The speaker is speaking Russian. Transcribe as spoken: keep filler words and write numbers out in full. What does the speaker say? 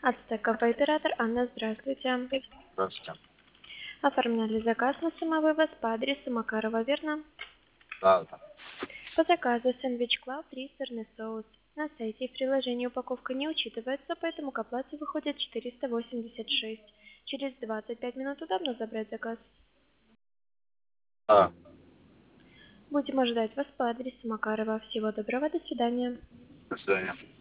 Ацтековый оператор Анна, здравствуйте. Здравствуйте. Оформляли заказ на самовывоз по адресу Макарова, верно? Да, да. По заказу сэндвич клаб, рис, сырный соус. На сайте и в приложении упаковка не учитывается, поэтому к оплате выходит четыреста восемьдесят шесть. Через двадцать пять минут удобно забрать заказ. Да. Будем ожидать вас по адресу Макарова. Всего доброго, до свидания. До свидания.